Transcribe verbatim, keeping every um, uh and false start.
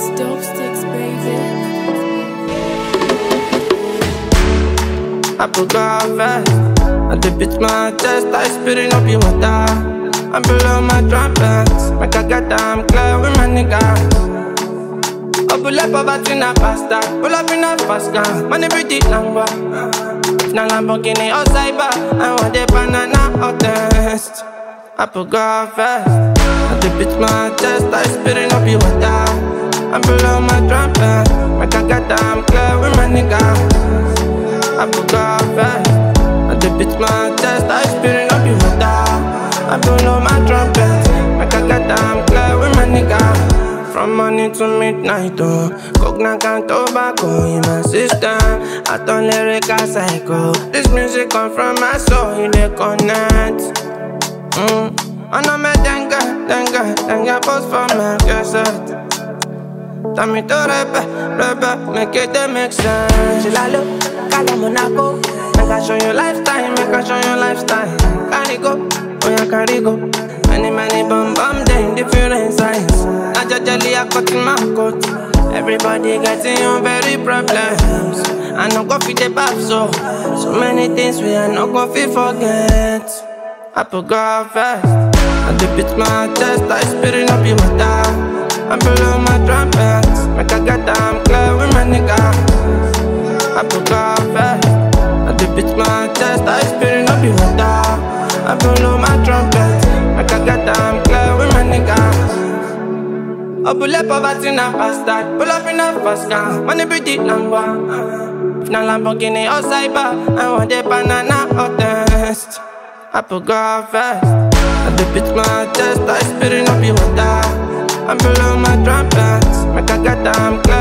It's dope sticks, baby. I put God first. I dip it my chest, I spitting up your water. I'm below my trumpets. Make I get damn clear with my niggas. I pull up about in a pasta. Pull up in a fast car. Money pretty number. If not Lamborghini or Cyber, I want the banana or test. I put God first. I dip it my chest, I spitting up your water. I'm below my trumpet. Make I get damn clear with my niggas. I put God first. I dip it my chest, I spitting up your water. I below my trumpet. Make I get damn clear with my niggas. From morning to midnight, oh, coconut and tobacco in my system. I turn lyrical psycho. This music come from my soul, you dey connect. Mm. I know me dengue, dengue, dengue post for my cassette. Tell me to rap, rap, make it dey make sense. Chilalo, Cala Monaco. Make I show you lifestyle, make I show you lifestyle. Carry go, oh yeah, carry go. Many, many bum bum, they in different size. I just jelly, I cut in my coat. Everybody getting on very problems. I no go fit the bath, so so many things we I no go fit forget. I put God first. I dip it my chest, I spitting up your water. I'm below my trumpets. Make I get damn clear with my niggas. I put God first. I dip it my chest, I spitting up your water. I'm below my trumpets. Make I get damn clear with my niggas. I pull up about in a bastard. Pull up in a fast car. Money pretty number. If not Lamborghini or Cyber, I want the banana or test. I put God first. I dip it my chest, I spitting up your water. I'm below my trumpets. Make I get damn clear.